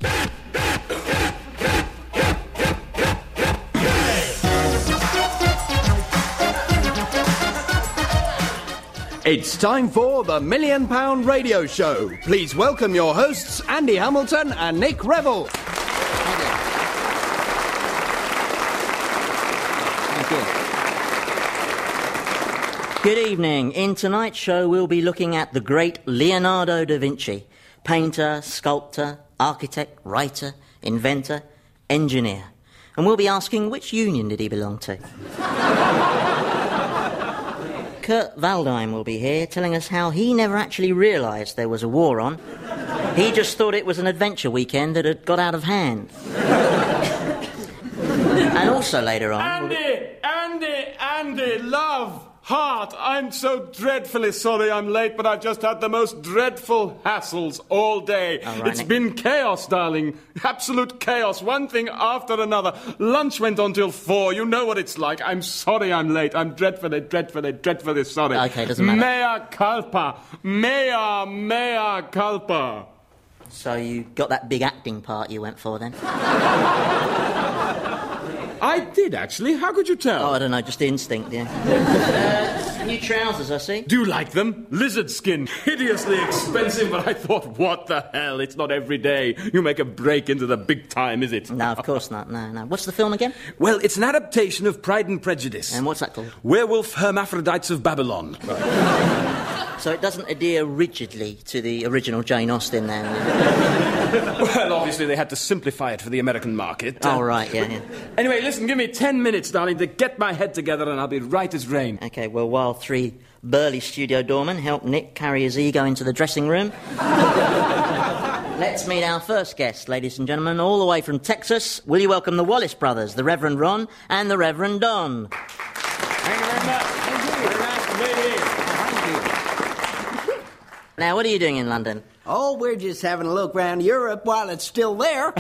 It's time for the £1 Million Radio Show. Please welcome your hosts, Andy Hamilton and Nick Revell. Thank you. Good evening. In tonight's show, we'll be looking at the great Leonardo da Vinci. Painter, sculptor, architect, writer, inventor, engineer. And we'll be asking, which union did he belong to? Kurt Waldheim will be here telling us how he never actually realised there was a war on. He just thought it was an adventure weekend that had got out of hand. And also later on... Andy, love, heart, I'm so dreadfully sorry I'm late, but I've just had the most dreadful hassles all day. Right, it's been chaos, darling. Absolute chaos, one thing after another. Lunch went on till 4. You know what it's like. I'm sorry I'm late. I'm dreadfully sorry. Okay, doesn't matter. Mea culpa. So you got that big acting part you went for then? I did, actually. How could you tell? Oh, I don't know, just instinct, yeah. New trousers, I see. Do you like them? Lizard skin. Hideously expensive, but I thought, what the hell? It's not every day you make a break into the big time, is it? No, of course not, no. What's the film again? Well, it's an adaptation of Pride and Prejudice. And what's that called? Werewolf Hermaphrodites of Babylon. So it doesn't adhere rigidly to the original Jane Austen, then? Well, obviously they had to simplify it for the American market. Oh, right, yeah. Anyway, listen, give me 10 minutes, darling, to get my head together and I'll be right as rain. OK, well, while 3 burly studio doormen help Nick carry his ego into the dressing room, let's meet our first guest, ladies and gentlemen, all the way from Texas. Will you welcome the Wallace brothers, the Reverend Ron and the Reverend Don? Thank you very much. Thank you. Very nice to be here. Now, what are you doing in London? Oh, we're just having a look around Europe while it's still there.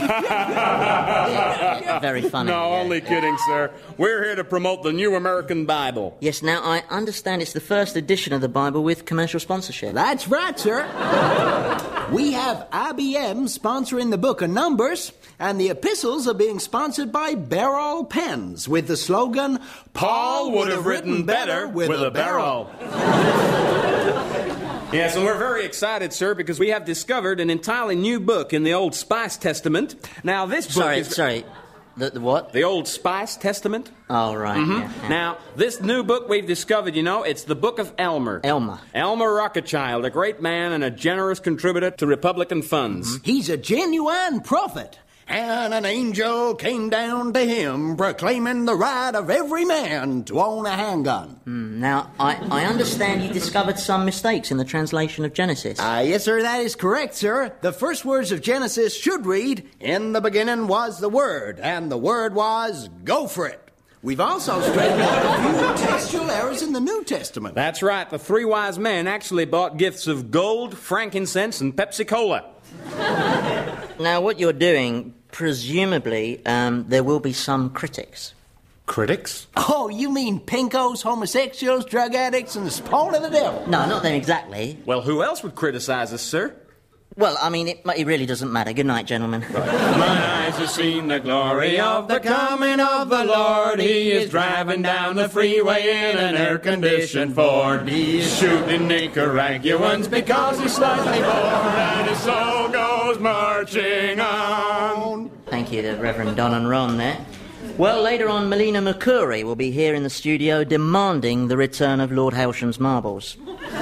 Very funny. No, yeah. only kidding, sir. We're here to promote the New American Bible. Yes, now, I understand it's the first edition of the Bible with commercial sponsorship. That's right, sir. We have IBM sponsoring the Book of Numbers, and the epistles are being sponsored by Barrel Pens with the slogan, Paul would have written better with a barrel. Yes, and we're very excited, sir, because we have discovered an entirely new book in the Old Spice Testament. Now, this book is... Sorry. The what? The Old Spice Testament. Oh, right. Mm-hmm. Yeah. Now, this new book we've discovered, you know, it's the Book of Elmer. Elmer Rothschild, a great man and a generous contributor to Republican funds. Mm-hmm. He's a genuine prophet. And an angel came down to him, proclaiming the right of every man to own a handgun. Now, I understand you discovered some mistakes in the translation of Genesis. Yes, sir, that is correct, sir. The first words of Genesis should read, "In the beginning was the Word, and the Word was go for it." We've also straightened out a few textual errors in the New Testament. That's right. The 3 wise men actually bought gifts of gold, frankincense, and Pepsi-Cola. Now, what you're doing, presumably, there will be some critics. Critics? Oh, you mean pinkos, homosexuals, drug addicts, and the spawn of the devil? No, not them exactly. Well, who else would criticize us, sir? Well, I mean, it really doesn't matter. Good night, gentlemen. My eyes have seen the glory of the coming of the Lord. He is driving down the freeway in an air-conditioned Ford. He's shooting Nicaraguans because he's slightly bored, and his soul goes marching on. Thank you, the Reverend Don and Ron there. Well, later on, Melina McCurry will be here in the studio demanding the return of Lord Hailsham's marbles.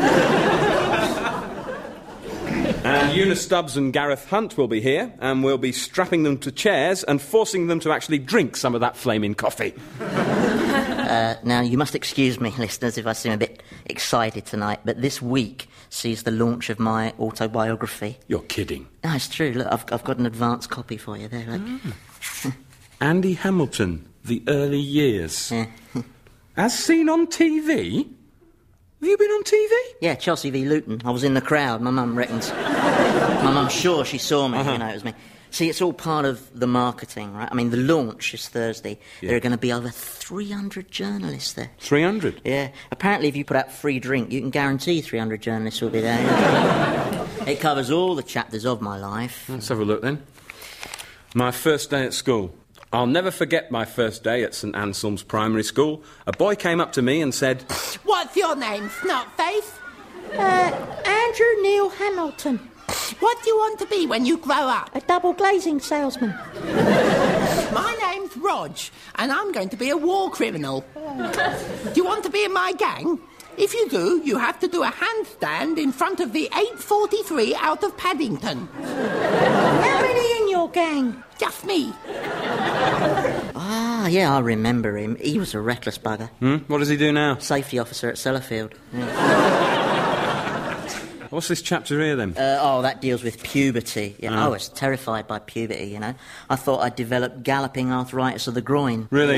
And Eunice Stubbs and Gareth Hunt will be here, and we'll be strapping them to chairs and forcing them to actually drink some of that flaming coffee. Now, you must excuse me, listeners, if I seem a bit excited tonight, but this week sees the launch of my autobiography. You're kidding. No, it's true. Look, I've got an advance copy for you there, look. Andy Hamilton, The Early Years. Yeah. As seen on TV? Have you been on TV? Yeah, Chelsea v Luton. I was in the crowd, my mum reckons. My mum's sure she saw me, you know, it was me. See, it's all part of the marketing, right? I mean, the launch is Thursday. Yeah. There are going to be over 300 journalists there. 300? Yeah. Apparently, if you put out free drink, you can guarantee 300 journalists will be there. It covers all the chapters of my life. Let's have a look, then. My first day at school. I'll never forget my first day at St Anselm's Primary School. A boy came up to me and said, What's your name, Snotface? Andrew Neil Hamilton. What do you want to be when you grow up? A double glazing salesman. My name's Rog, and I'm going to be a war criminal. Do you want to be in my gang? If you do, you have to do a handstand in front of the 843 out of Paddington. How many in your gang? Just me. Ah, yeah, I remember him. He was a reckless bugger. What does he do now? Safety officer at Sellafield. Yeah. What's this chapter here, then? That deals with puberty. Yeah, I was terrified by puberty, you know. I thought I'd developed galloping arthritis of the groin. Really?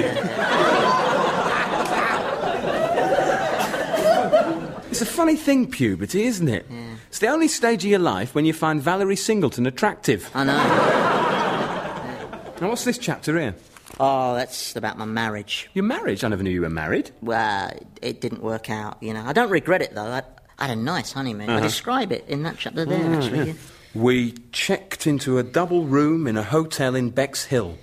It's a funny thing, puberty, isn't it? Yeah. It's the only stage of your life when you find Valerie Singleton attractive. I know. Now, what's this chapter here? Oh, that's about my marriage. Your marriage? I never knew you were married. Well, it didn't work out, you know. I don't regret it, though. I had a nice honeymoon. I describe it in that chapter there, actually. Yeah. We checked into a double room in a hotel in Bexhill.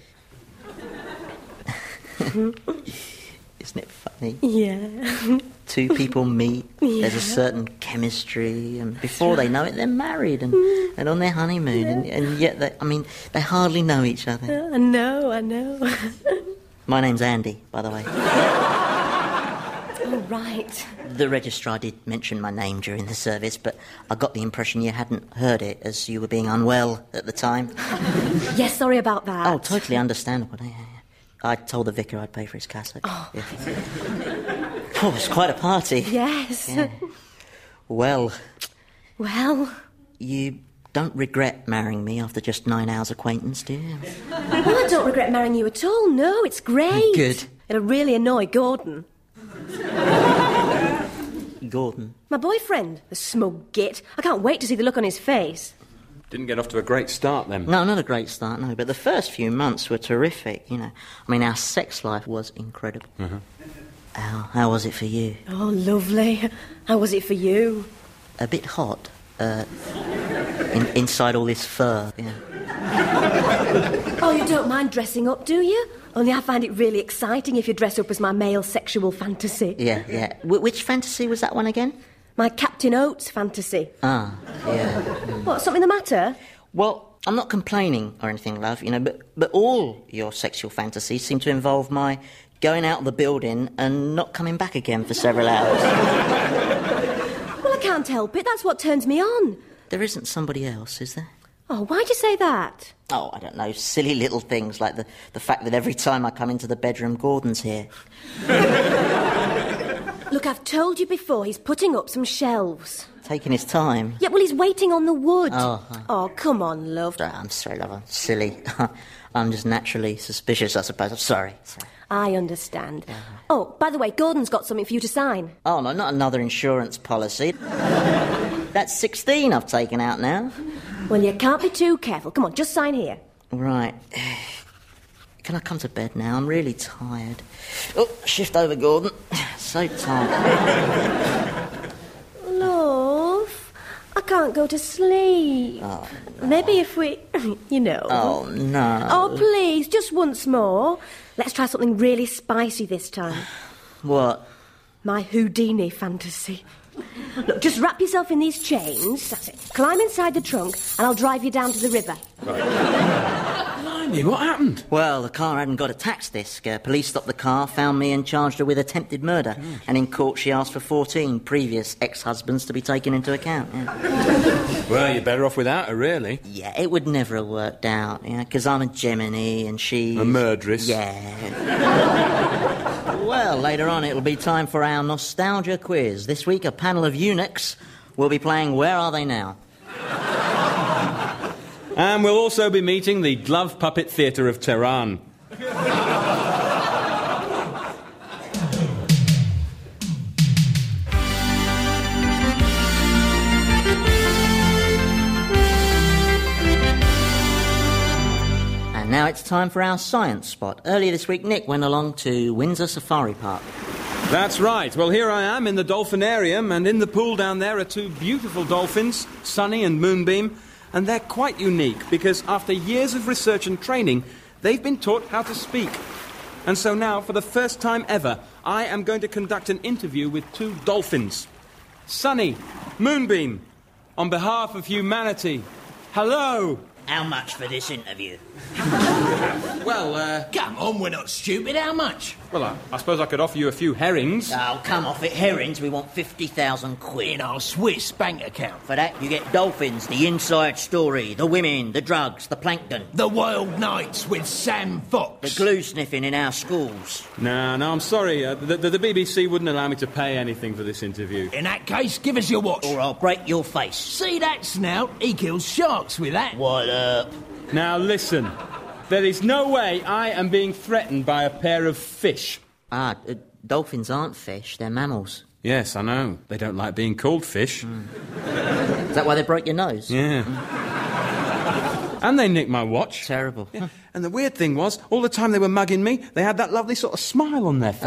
Isn't it funny? Yeah. Two people meet, there's a certain chemistry, and before they know it, they're married and on their honeymoon, and yet, they hardly know each other. I know. My name's Andy, by the way. Oh, right. The registrar did mention my name during the service, but I got the impression you hadn't heard it, as you were being unwell at the time. Yes, sorry about that. Oh, totally understandable. Yeah. I told the vicar I'd pay for his cassock. Oh, yeah. Oh, it's quite a party. Yes. Yeah. Well, you don't regret marrying me after just 9 hours acquaintance, do you? Well, I don't regret marrying you at all. No, it's great. Good. It'll really annoy Gordon. Gordon? My boyfriend, the smug git. I can't wait to see the look on his face. Didn't get off to a great start, then. No, not a great start, no. But the first few months were terrific, you know. I mean, our sex life was incredible. Uh-huh. How was it for you? Oh, lovely. How was it for you? A bit hot. Inside all this fur, yeah. Oh, you don't mind dressing up, do you? Only I find it really exciting if you dress up as my male sexual fantasy. Yeah. Which fantasy was that one again? My Captain Oates fantasy. Ah, yeah. What, something the matter? Well, I'm not complaining or anything, love, you know, but all your sexual fantasies seem to involve my going out of the building and not coming back again for several hours. Well, I can't help it. That's what turns me on. There isn't somebody else, is there? Oh, why'd you say that? Oh, I don't know, silly little things like the fact that every time I come into the bedroom, Gordon's here. Look, I've told you before, he's putting up some shelves. Taking his time. Yeah, well, he's waiting on the wood. Oh, come on, love. I'm sorry, love, I'm silly. I'm just naturally suspicious, I suppose. I'm sorry. I understand. Oh, by the way, Gordon's got something for you to sign. Oh, no, not another insurance policy. That's 16 I've taken out now. Well, you can't be too careful. Come on, just sign here. Right. Can I come to bed now? I'm really tired. Oh, shift over, Gordon. So tired. Love, I can't go to sleep. Oh. Maybe if we, you know. Oh, no. Oh, please, just once more. Let's try something really spicy this time. What? My Houdini fantasy. Look, just wrap yourself in these chains. That's it. Climb inside the trunk and I'll drive you down to the river. Blimey, what happened? Well, the car hadn't got a tax disc. Police stopped the car, found me and charged her with attempted murder. And in court she asked for 14 previous ex-husbands to be taken into account. Yeah. Well, you're better off without her, really. Yeah, it would never have worked out, because I'm a Gemini and she's... A murderess. Yeah. Well, later on it'll be time for our nostalgia quiz. This week a panel of eunuchs will be playing Where Are They Now? And we'll also be meeting the Glove Puppet Theatre of Tehran. And now it's time for our science spot. Earlier this week, Nick went along to Windsor Safari Park. That's right. Well, here I am in the dolphinarium, and in the pool down there are two beautiful dolphins, Sunny and Moonbeam. And they're quite unique because after years of research and training, they've been taught how to speak. And so now, for the first time ever, I am going to conduct an interview with 2 dolphins. Sunny, Moonbeam, on behalf of humanity, hello. How much for this interview? Well, Come on, we're not stupid. How much? Well, I suppose I could offer you a few herrings. Oh, come off it. Herrings, we want 50,000 quid. In our Swiss bank account. For that, you get dolphins, the inside story, the women, the drugs, the plankton. The Wild Nights with Sam Fox. The glue sniffing in our schools. No, I'm sorry. The BBC wouldn't allow me to pay anything for this interview. In that case, give us your watch. Or I'll break your face. See that snout? He kills sharks with that. What up? Now listen, there is no way I am being threatened by a pair of fish. Dolphins aren't fish, they're mammals. Yes, I know. They don't like being called fish. Is that why they broke your nose? Yeah. And they nicked my watch. Terrible. Yeah. And the weird thing was, all the time they were mugging me, they had that lovely sort of smile on their face.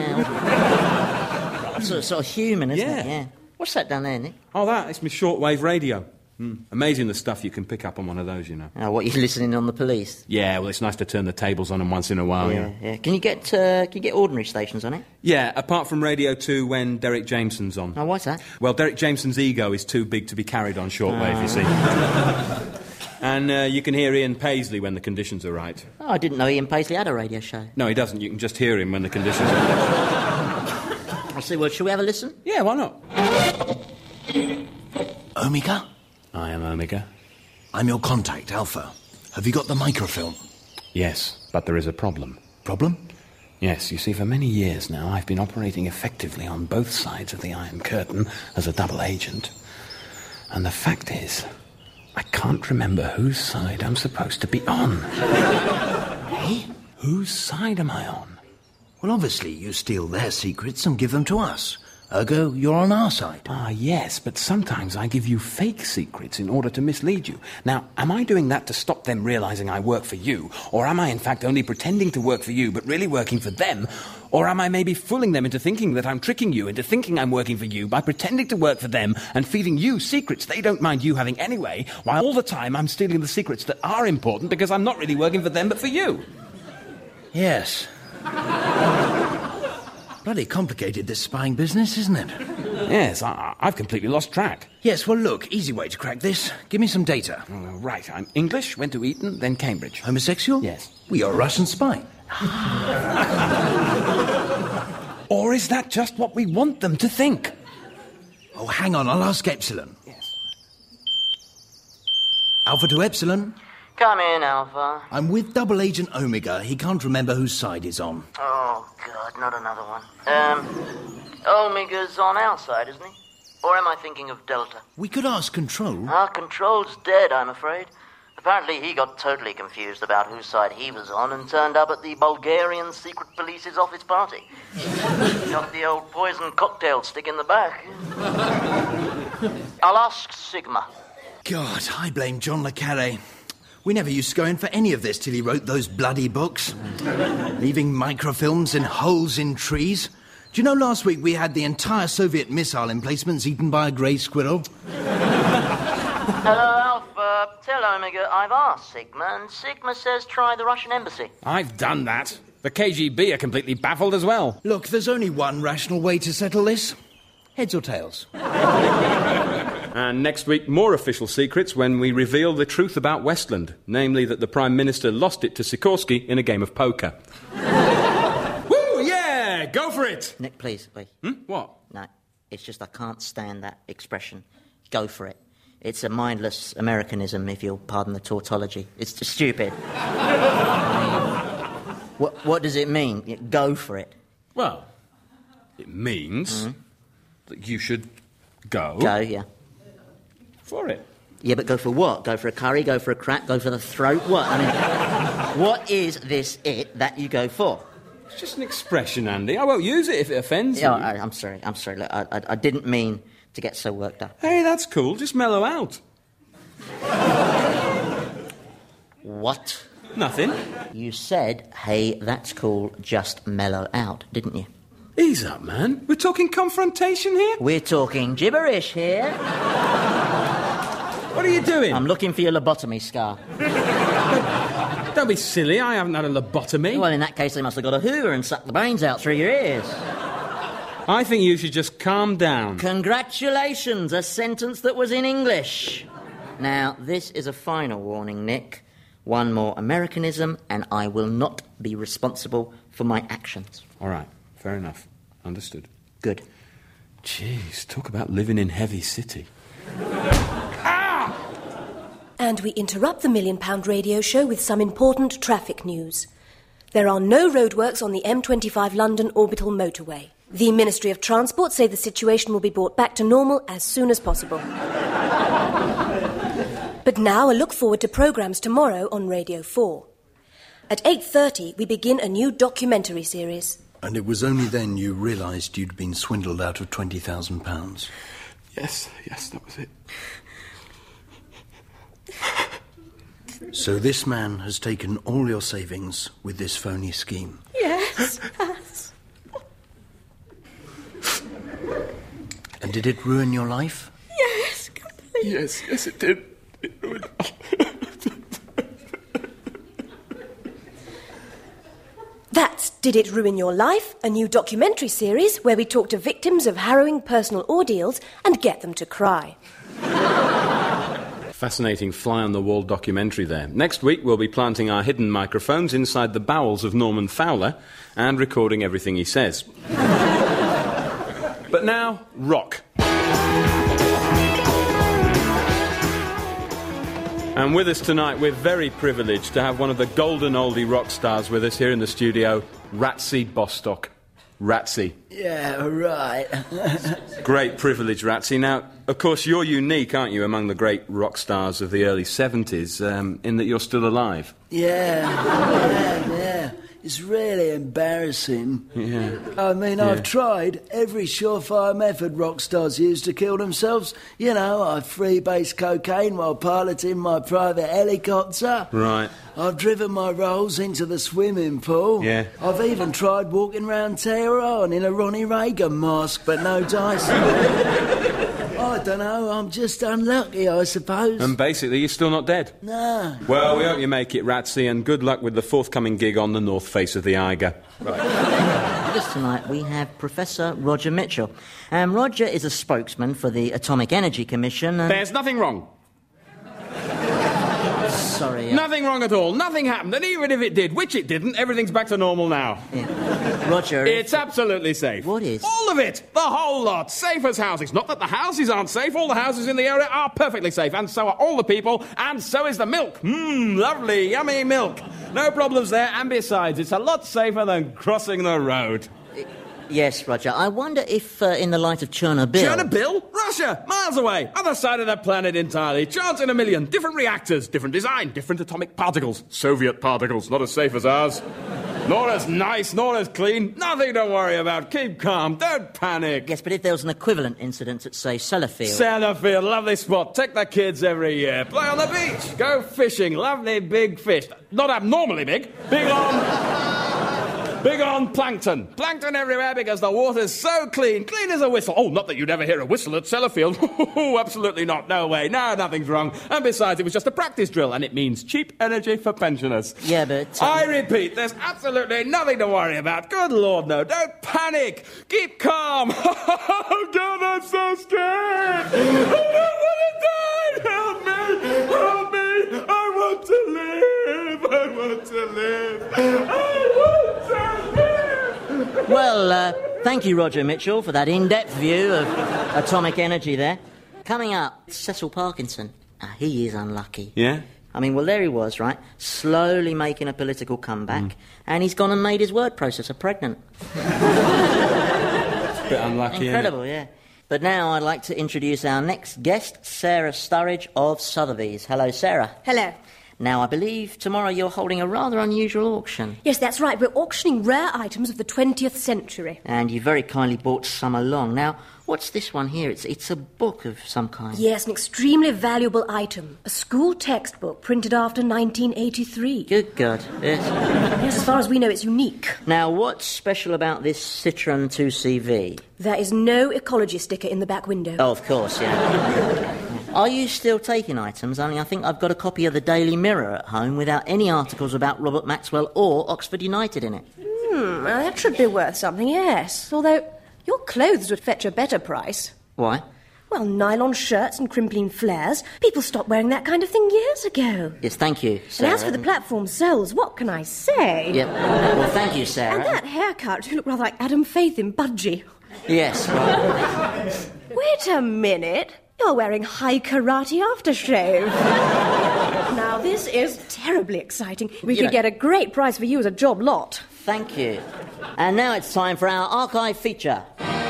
Yeah. sort of human, isn't it? Yeah. What's that down there, Nick? Oh, it's my shortwave radio. Amazing the stuff you can pick up on one of those, you know. Oh, what, you listening on the police? Yeah, well, it's nice to turn the tables on them once in a while, Yeah. Can you get ordinary stations on it? Yeah, apart from Radio 2 when Derek Jameson's on. Oh, why's that? Well, Derek Jameson's ego is too big to be carried on shortwave, you see. And you can hear Ian Paisley when the conditions are right. Oh, I didn't know Ian Paisley had a radio show. No, he doesn't. You can just hear him when the conditions are right. I see. Well, shall we have a listen? Yeah, why not? Omega? I am Omega. I'm your contact, Alpha. Have you got the microfilm? Yes, but there is a problem. Problem? Yes, you see, for many years now, I've been operating effectively on both sides of the Iron Curtain as a double agent. And the fact is, I can't remember whose side I'm supposed to be on. Hey? Whose side am I on? Well, obviously, you steal their secrets and give them to us. Ergo, you're on our side. Ah, yes, but sometimes I give you fake secrets in order to mislead you. Now, am I doing that to stop them realizing I work for you? Or am I, in fact, only pretending to work for you, but really working for them? Or am I maybe fooling them into thinking that I'm tricking you into thinking I'm working for you by pretending to work for them and feeding you secrets they don't mind you having anyway, while all the time I'm stealing the secrets that are important because I'm not really working for them, but for you? Yes. Bloody complicated, this spying business, isn't it? Yes, I've completely lost track. Yes, well, look, easy way to crack this. Give me some data. Right, I'm English, went to Eton, then Cambridge. Homosexual? Yes. Well, you're a Russian spy. Or is that just what we want them to think? Oh, hang on, I'll ask Epsilon. Yes. Alpha to Epsilon. Come in, Alpha. I'm with Double Agent Omega. He can't remember whose side he's on. Oh, God, not another one. Omega's on our side, isn't he? Or am I thinking of Delta? We could ask Control. Control's dead, I'm afraid. Apparently he got totally confused about whose side he was on and turned up at the Bulgarian Secret Police's office party. Got the old poison cocktail stick in the back. I'll ask Sigma. God, I blame John le Carré. We never used to go in for any of this till he wrote those bloody books. Leaving microfilms in holes in trees. Do you know last week we had the entire Soviet missile emplacements eaten by a grey squirrel? Hello, Alpha. Tell Omega I've asked Sigma, and Sigma says try the Russian embassy. I've done that. The KGB are completely baffled as well. Look, there's only one rational way to settle this. Heads or tails? And next week, more official secrets when we reveal the truth about Westland, namely that the Prime Minister lost it to Sikorsky in a game of poker. Woo, yeah! Go for it! Nick, please, wait. What? No, it's just I can't stand that expression. Go for it. It's a mindless Americanism, if you'll pardon the tautology. It's just stupid. What does it mean? Go for it. Well, it means that you should go... Go, yeah. For it. Yeah, but go for what? Go for a curry? Go for a crack? Go for the throat? What? I mean, what is this it that you go for? It's just an expression, Andy. I won't use it if it offends you. I'm sorry. Look, I didn't mean to get so worked up. Hey, that's cool. Just mellow out. What? Nothing. You said, hey, that's cool, just mellow out, didn't you? Ease up, man. We're talking confrontation here? We're talking gibberish here. What are you doing? I'm looking for your lobotomy scar. Don't be silly, I haven't had a lobotomy. Well, in that case, they must have got a hoover and sucked the brains out through your ears. I think you should just calm down. Congratulations, a sentence that was in English. Now, this is a final warning, Nick. One more Americanism, and I will not be responsible for my actions. All right, fair enough. Understood. Good. Jeez, talk about living in heavy city. And we interrupt the £1 Million Radio Show with some important traffic news. There are no roadworks on the M25 London orbital motorway. The Ministry of Transport say the situation will be brought back to normal as soon as possible. But now a look forward to programmes tomorrow on Radio 4. At 8:30 we begin a new documentary series. And it was only then you realised you'd been swindled out of £20,000. Yes, that was it. So this man has taken all your savings with this phony scheme? Yes. And did it ruin your life? Yes, completely. Yes, it did. It ruined... That's Did It Ruin Your Life? A new documentary series where we talk to victims of harrowing personal ordeals and get them to cry. Fascinating fly-on-the-wall documentary there. Next week, we'll be planting our hidden microphones inside the bowels of Norman Fowler and recording everything he says. But now, rock. And with us tonight, we're very privileged to have one of the golden oldie rock stars with us here in the studio, Ratsy Bostock. Ratsy. Yeah, right. Great privilege, Ratsy. Now, of course, you're unique, aren't you, among the great rock stars of the early 70s, in that you're still alive. Yeah. It's really embarrassing. Yeah. I mean, I've tried every surefire method rock stars use to kill themselves. You know, I freebase cocaine while piloting my private helicopter. Right. I've driven my rolls into the swimming pool. Yeah. I've even tried walking around Tehran in a Ronnie Reagan mask, but no dice. I don't know, I'm just unlucky, I suppose. And basically, you're still not dead. No. Well, we hope you make it, Ratsy, and good luck with the forthcoming gig on the north face of the Eiger. With us tonight, we have Professor Roger Mitchell. Roger is a spokesman for the Atomic Energy Commission and... There's nothing wrong. Sorry. Nothing wrong at all. Nothing happened. And even if it did, which it didn't, everything's back to normal now. Yeah. Roger... It's absolutely safe. What is? All of it. The whole lot. Safe as houses. Not that the houses aren't safe. All the houses in the area are perfectly safe. And so are all the people. And so is the milk. Lovely, yummy milk. No problems there. And besides, it's a lot safer than crossing the road. Yes, Roger. I wonder if, in the light of Chernobyl... Chernobyl? Russia! Miles away! Other side of the planet entirely. Chance in a million. Different reactors. Different design. Different atomic particles. Soviet particles. Not as safe as ours. Nor as nice, nor as clean. Nothing to worry about. Keep calm. Don't panic. Yes, but if there was an equivalent incident at, say, Sellafield... Sellafield. Lovely spot. Take the kids every year. Play on the beach. Go fishing. Lovely big fish. Not abnormally big. Big on plankton. Plankton everywhere because the water's so clean. Clean as a whistle. Oh, not that you'd ever hear a whistle at Sellafield. Oh, absolutely not. No way. No, nothing's wrong. And besides, it was just a practice drill, and it means cheap energy for pensioners. Yeah, but... I repeat, there's absolutely nothing to worry about. Good Lord, no. Don't panic. Keep calm. Oh, God, I'm so scared. I don't want to die. Help me. Help me. I want to live. I want to live. I want to live. Well, thank you, Roger Mitchell, for that in-depth view of atomic energy there. Coming up, Cecil Parkinson. He is unlucky. Yeah? I mean, well, there he was, right? Slowly making a political comeback, and he's gone and made his word processor pregnant. It's a bit unlucky, Incredible, yeah. But now I'd like to introduce our next guest, Sarah Sturridge of Sotheby's. Hello, Sarah. Hello. Now, I believe tomorrow you're holding a rather unusual auction. Yes, that's right. We're auctioning rare items of the 20th century. And you very kindly brought some along. Now, what's this one here? It's a book of some kind. Yes, an extremely valuable item. A school textbook printed after 1983. Good God, yes. Yes, as far as we know, it's unique. Now, what's special about this Citroën 2CV? There is no ecology sticker in the back window. Oh, of course, yeah. Are you still taking items? Only I think I've got a copy of the Daily Mirror at home without any articles about Robert Maxwell or Oxford United in it. Well, that should be worth something, yes. Although your clothes would fetch a better price. Why? Well, nylon shirts and crimpling flares. People stopped wearing that kind of thing years ago. Yes, thank you, Sarah. And as for the platform soles, what can I say? Yep. Well, thank you, Sarah. And that haircut, you look rather like Adam Faith in Budgie. Yes, right. Wait a minute. You're wearing high karate aftershave. Now, this is terribly exciting. We could get a great price for you as a job lot. Thank you. And now it's time for our archive feature.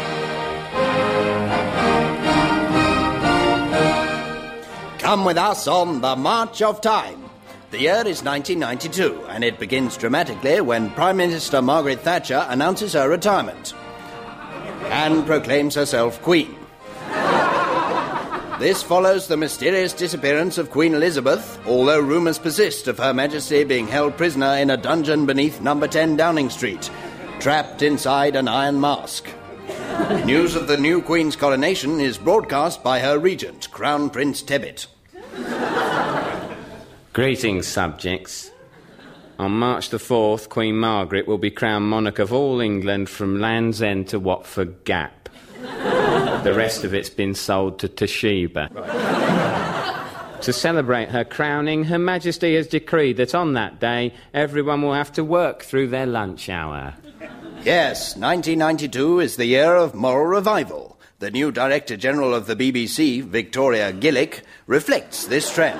Come with us on the March of Time. The year is 1992, and it begins dramatically when Prime Minister Margaret Thatcher announces her retirement and proclaims herself Queen. This follows the mysterious disappearance of Queen Elizabeth, although rumours persist of Her Majesty being held prisoner in a dungeon beneath number 10 Downing Street, trapped inside an iron mask. News of the new Queen's coronation is broadcast by her regent, Crown Prince Tebbit. Greetings, subjects. On March the 4th, Queen Margaret will be crowned monarch of all England from Land's End to Watford Gap. The rest of it's been sold to Toshiba. To celebrate her crowning, Her Majesty has decreed that on that day, everyone will have to work through their lunch hour. Yes, 1992 is the year of moral revival. The new Director General of the BBC, Victoria Gillick, reflects this trend.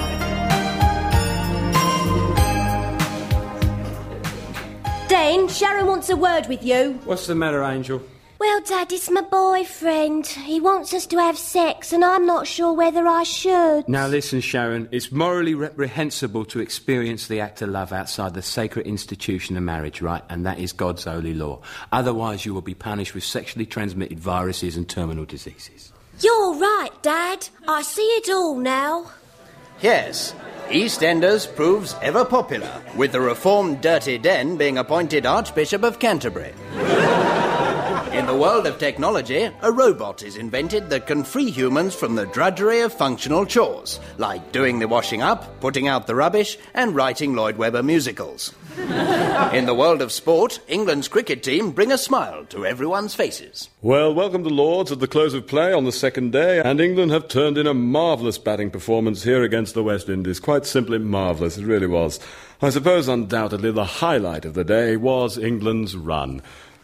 Dane, Sharon wants a word with you. What's the matter, Angel? Well, Dad, it's my boyfriend. He wants us to have sex, and I'm not sure whether I should. Now listen, Sharon, it's morally reprehensible to experience the act of love outside the sacred institution of marriage, right? And that is God's holy law. Otherwise, you will be punished with sexually transmitted viruses and terminal diseases. You're right, Dad. I see it all now. Yes, EastEnders proves ever popular, with the reformed Dirty Den being appointed Archbishop of Canterbury. In the world of technology, a robot is invented that can free humans from the drudgery of functional chores, like doing the washing up, putting out the rubbish, and writing Lloyd Webber musicals. In the world of sport, England's cricket team bring a smile to everyone's faces. Well, welcome to Lords at the close of play on the second day, and England have turned in a marvellous batting performance here against the West Indies. Quite simply marvellous, it really was. I suppose undoubtedly the highlight of the day was England's run.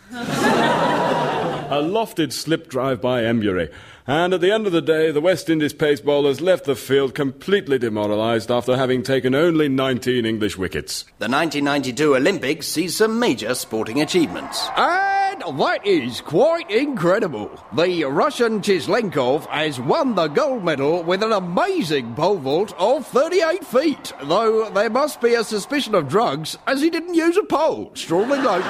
A lofted slip drive by Embury. And at the end of the day, the West Indies pace bowlers left the field completely demoralised after having taken only 19 English wickets. The 1992 Olympics sees some major sporting achievements. And that is quite incredible. The Russian Chislenkov has won the gold medal with an amazing pole vault of 38 feet, though there must be a suspicion of drugs, as he didn't use a pole. Strongly note.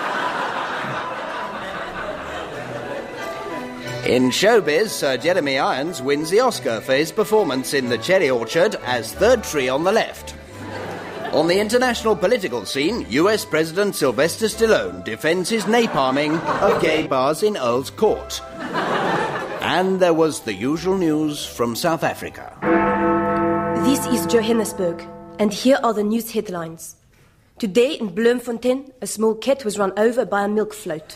In showbiz, Sir Jeremy Irons wins the Oscar for his performance in The Cherry Orchard as third tree on the left. On the international political scene, US President Sylvester Stallone defends his napalming of gay bars in Earl's Court. And there was the usual news from South Africa. This is Johannesburg, and here are the news headlines. Today in Bloemfontein, a small cat was run over by a milk float.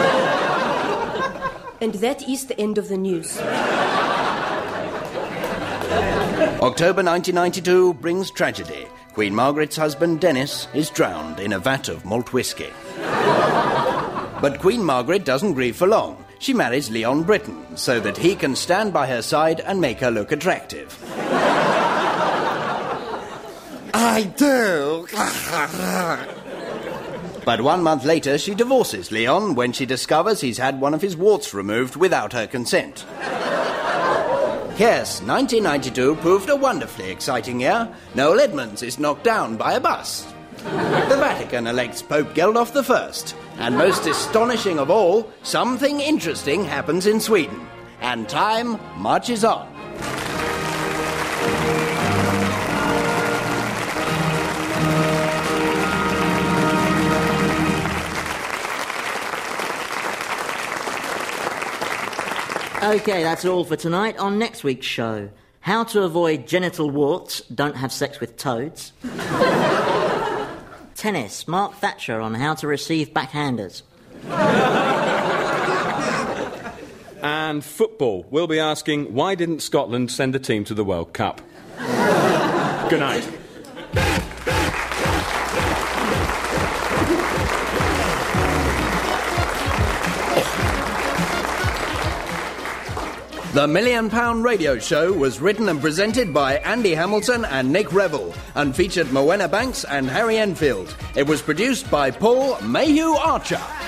And that is the end of the news. October 1992 brings tragedy. Queen Margaret's husband, Dennis, is drowned in a vat of malt whiskey. But Queen Margaret doesn't grieve for long. She marries Leon Britton so that he can stand by her side and make her look attractive. I do. But 1 month later, she divorces Leon when she discovers he's had one of his warts removed without her consent. Yes, 1992 proved a wonderfully exciting year. Noel Edmonds is knocked down by a bus. The Vatican elects Pope Geldof I. And most astonishing of all, something interesting happens in Sweden. And time marches on. OK, that's all for tonight. On next week's show, How to avoid genital warts, don't have sex with toads. Tennis, Mark Thatcher on how to receive backhanders. And football, we'll be asking, why didn't Scotland send a team to the World Cup? Good night. The £1 Million Radio Show was written and presented by Andy Hamilton and Nick Revell and featured Moena Banks and Harry Enfield. It was produced by Paul Mayhew Archer.